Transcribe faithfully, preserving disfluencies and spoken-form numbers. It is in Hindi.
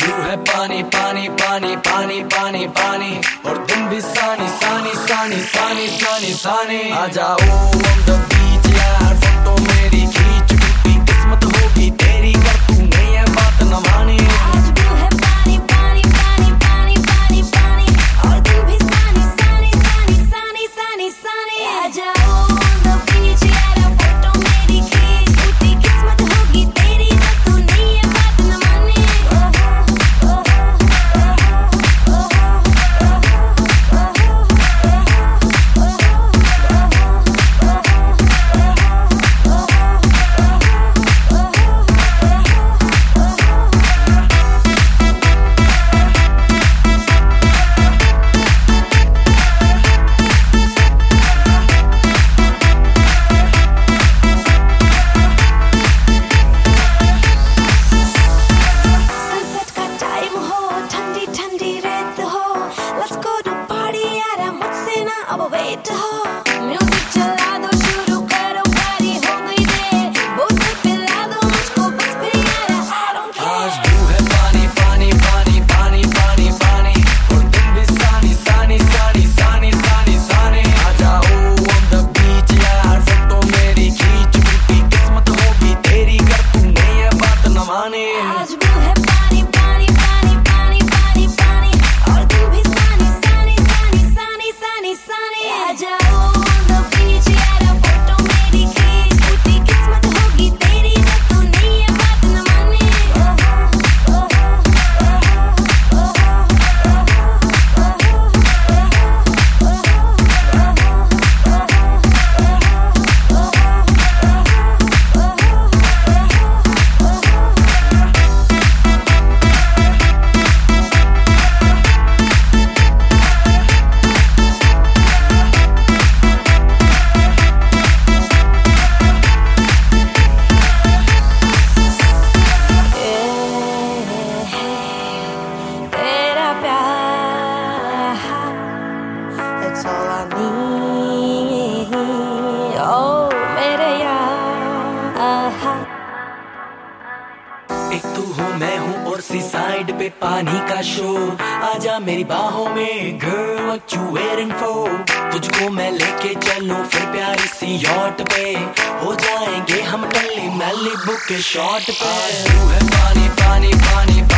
तू है पानी पानी पानी पानी पानी पानी और तुम भी सानी सानी सानी सानी सानी सानी आ जाओ on the beach यार फोटो मेरी खींच टूटी किस्मत होगी तेरी कर तूने ये बात न मानी आज तू है पानी पानी पानी पानी पानी पानी और तुम भी सानी सानी सानी सानी सानी सानी आ जाओ on the beach यार फोटो मेरी खींच टूटी किस्मत होगी तेरी कर तूने ये बात न मानी अब वेट हो म्यूजिक चला दो शुरू करो पारी हो गई दे बोतल पिला दो मुझको बस फिर यार I don't care आज तू है पानी पानी पानी पानी पानी पानी और तुम भी सानी सानी सानी सानी सानी सानी आ जाओ on the beach यार फोटो मेरी खींच टूटी किस्मत होगी तेरी कर तूने ये बात न मानी आज तू है पानी पानी पानी पानी पानी पानी और तुम भी सानी सानी सानी सानी सानी सानी आ जाओ on the beach यार फोटो मेरी खींच टूटी किस्मत होगी तेरी कर तूने ये बात न मानी तेरा प्यार That's all I need Oh मेरे यार एक तू हो मैं हूँ और सी साइड पे पानी का शो आजा मेरी बाहों में girl what you waiting for तुझको मैं लेके चलूं फिर प्यारी सी यॉट पे हो जाएंगे हम टल्ली मैलिबू के शॉट पे तू है पानी पानी पानी